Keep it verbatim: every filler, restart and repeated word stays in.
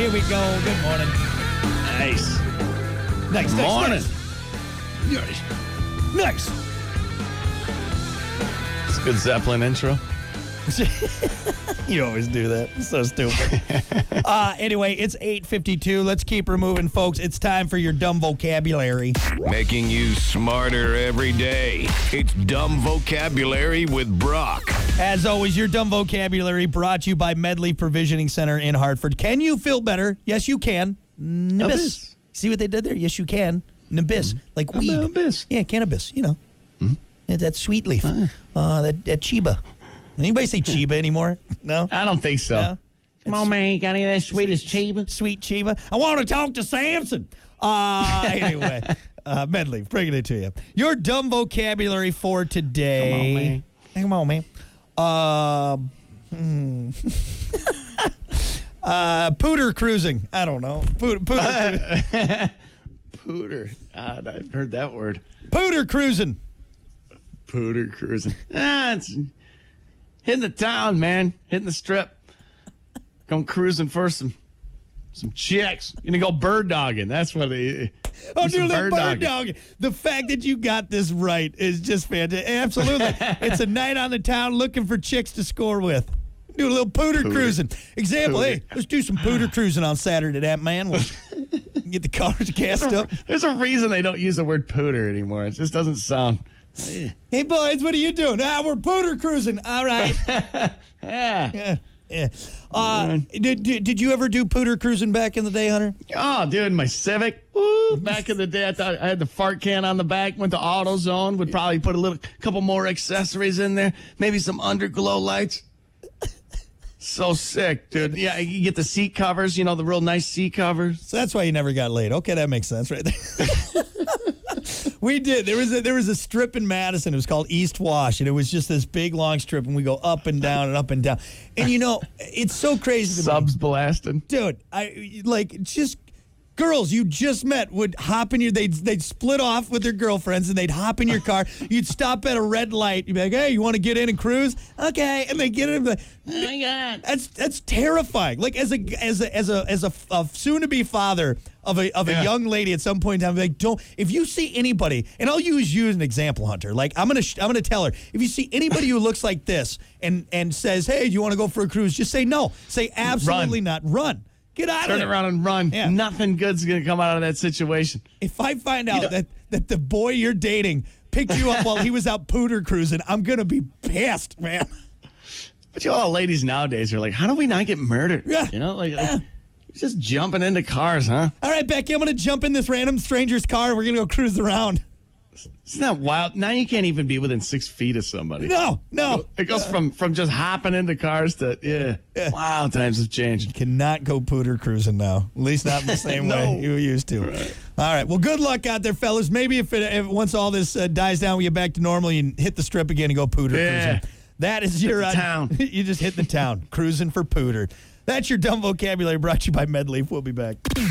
Here we go. Good morning. Nice. Nice. Nice. Morning. Nice. Nice. It's a good Zeppelin intro. You always do that. It's so stupid. uh, anyway, it's eight fifty-two. Let's keep her moving, folks. It's time for your dumb vocabulary. Making you smarter every day. It's Dumb Vocabulary with Brock. As always, your dumb vocabulary brought to you by Medley Provisioning Center in Hartford. Can you feel better? Yes, you can. Nibis. Abyss. See what they did there? Yes, you can. Nibis. Mm-hmm. Like weed. Abyss. Yeah, cannabis, you know. Mm-hmm. Yeah, that sweet leaf. Uh, uh, that, that Chiba. Anybody say Chiba anymore? No? I don't think so. No? Come on, man. You got any of that sweet as Chiba? Sweet Chiba. I want to talk to Samson. Uh, anyway, uh, Medley, bringing it to you. Your dumb vocabulary for today. Come on, man. Come on, man. Uh, hmm. uh, pooter cruising. I don't know. Pooter, pooter, Pooter. God, I've heard that word. pooter cruising. Pooter cruising. Ah, it's hitting the town, man. Hitting the strip. Going cruising for some some chicks. You're going to go bird dogging. That's what they... Oh, do some dude, bird, bird dogging. dog. The fact that you got this right is just fantastic. Absolutely. It's a night on the town looking for chicks to score with. Do a little pooter, Pooter. cruising. Example, Pooter. hey, let's do some pooter cruising on Saturday, that man. We'll get the cars gassed up. There's a reason they don't use the word pooter anymore. It just doesn't sound... Hey, boys, what are you doing? Ah, we're pooter cruising. All right. Yeah. Yeah. Yeah. Uh, did, did did you ever do pooter cruising back in the day, Hunter? Oh, dude, my Civic. Woo, back in the day, I thought I had the fart can on the back. Went to AutoZone. Would probably put a little, couple more accessories in there. Maybe some underglow lights. So sick, dude. Yeah, you get the seat covers. You know, the real nice seat covers. So that's why you never got laid. Okay, that makes sense right there. We did. There was a there was a strip in Madison. It was called East Wash, and it was just this big long strip, and we go up and down and up and down. And you know, it's so crazy. To Subs me. blasting, dude. I like just girls you just met would hop in your. They'd they'd split off with their girlfriends, and they'd hop in your car. You'd stop at a red light. You'd be like, "Hey, you want to get in and cruise?" Okay, and they get in. Like, oh my God, that's that's terrifying. Like as a as a as a as a, a soon to be father of a of a Yeah. young lady at some point in time, like don't if you see anybody, and I'll use you as an example, Hunter. Like I'm gonna sh- I'm gonna tell her if you see anybody who looks like this and and says, "Hey, do you want to go for a cruise?" Just say no. Say absolutely Run. not. Run. Get out turn of there. around and run. Yeah. Nothing good's gonna come out of that situation. If I find out know- that that the boy you're dating picked you up while he was out pooter cruising, I'm gonna be pissed, man. But you know, all ladies nowadays are like, how do we not get murdered? Yeah. You know, like, Yeah. like just jumping into cars, huh? All right, Becky, I'm gonna jump in this random stranger's car. We're gonna go cruise around. Isn't that wild? Now you can't even be within six feet of somebody. No, no. It goes from, from just hopping into cars to, yeah. Yeah. Wow, times have changed. Cannot go pooter cruising now. At least not in the same No. way you used to. Right. All right. Well, good luck out there, fellas. Maybe if, it, if once all this uh, dies down, we get back to normal, you can hit the strip again and go pooter Yeah. cruising. That is your the uh, town. You just hit the town, cruising for pooter. That's your dumb vocabulary brought to you by Medleaf. We'll be back.